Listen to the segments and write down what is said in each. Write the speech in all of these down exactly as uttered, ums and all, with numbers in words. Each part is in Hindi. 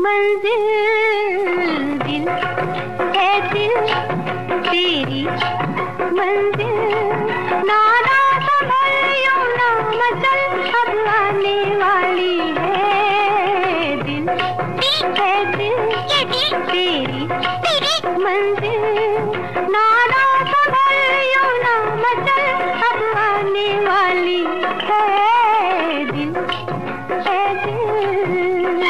मंजिल दिल है दिल तेरी मंजिल नाना संभलियो ना मचल अब आने वाली है दिल है दिल तेरी मंजिल नाना संभलियो ना मचल अब आने वाली है दिल है दिल।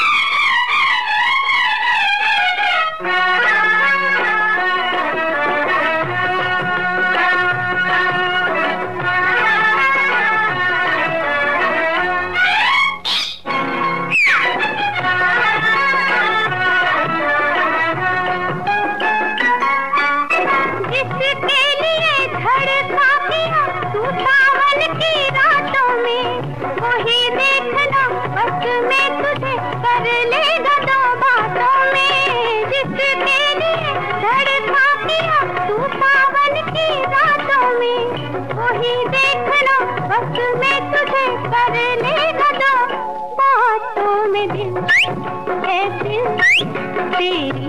बस मैं तुझे कर लेगा दो बातों में दिल है दिल तेरी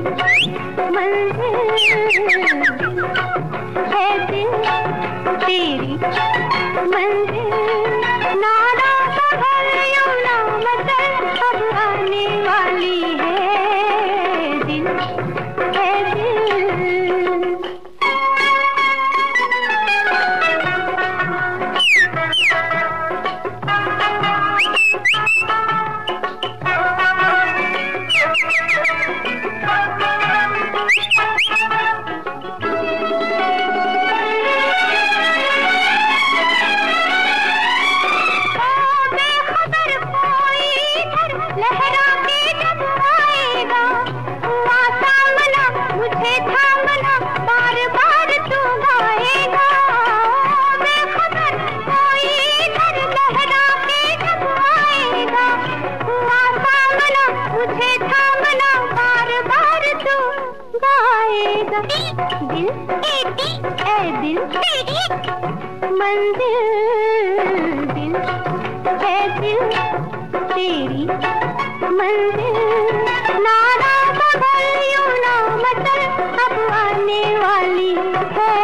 मंजिल है दिल तेरी मंजिल नाना संभलियो ना मचल अब आने वाली है दिल है दिल। दिल ए दिल तेरी मंजिल दिल है दिल तेरी मंजिल नाना संभलियो ना मचल अब आने वाली है।